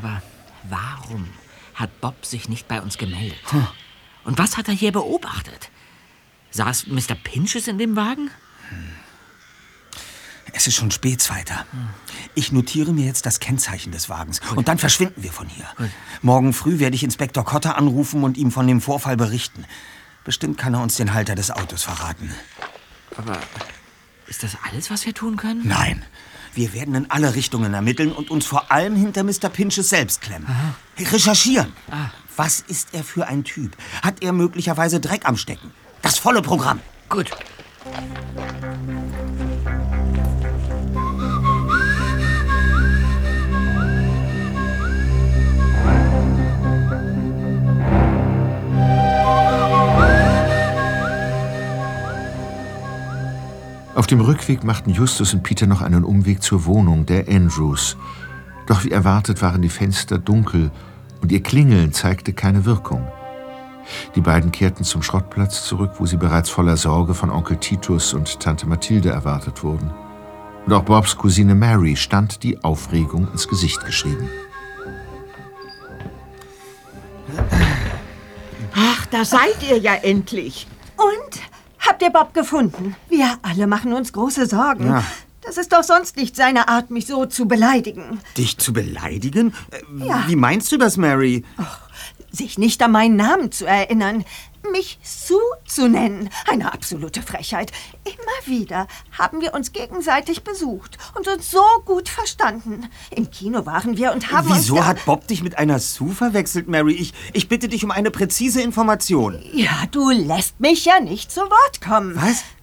Aber warum hat Bob sich nicht bei uns gemeldet? Und was hat er hier beobachtet? Saß Mr. Pinches in dem Wagen? Es ist schon spät, Zweiter. Ich notiere mir jetzt das Kennzeichen des Wagens. Und dann verschwinden wir von hier. Morgen früh werde ich Inspektor Cotter anrufen und ihm von dem Vorfall berichten. Bestimmt kann er uns den Halter des Autos verraten. Aber ist das alles, was wir tun können? Nein. Wir werden in alle Richtungen ermitteln und uns vor allem hinter Mr. Pinches selbst klemmen. Recherchieren. Was ist er für ein Typ? Hat er möglicherweise Dreck am Stecken? Das volle Programm. Gut. Auf dem Rückweg machten Justus und Peter noch einen Umweg zur Wohnung der Andrews. Doch wie erwartet waren die Fenster dunkel und ihr Klingeln zeigte keine Wirkung. Die beiden kehrten zum Schrottplatz zurück, wo sie bereits voller Sorge von Onkel Titus und Tante Mathilde erwartet wurden. Und auch Bobs Cousine Mary stand die Aufregung ins Gesicht geschrieben. Ach, da seid ihr ja endlich. Und? Habt ihr Bob gefunden? Wir alle machen uns große Sorgen. Ja. Das ist doch sonst nicht seine Art, mich so zu beleidigen. Dich zu beleidigen? Ja. Wie meinst du das, Mary? Sich nicht an meinen Namen zu erinnern, mich Sue zu nennen. Eine absolute Frechheit. Immer wieder haben wir uns gegenseitig besucht und uns so gut verstanden. Im Kino waren wir und haben Wieso uns... hat Bob dich mit einer Sue verwechselt, Mary? Ich bitte dich um eine präzise Information. Ja, du lässt mich ja nicht zu Wort kommen. Was?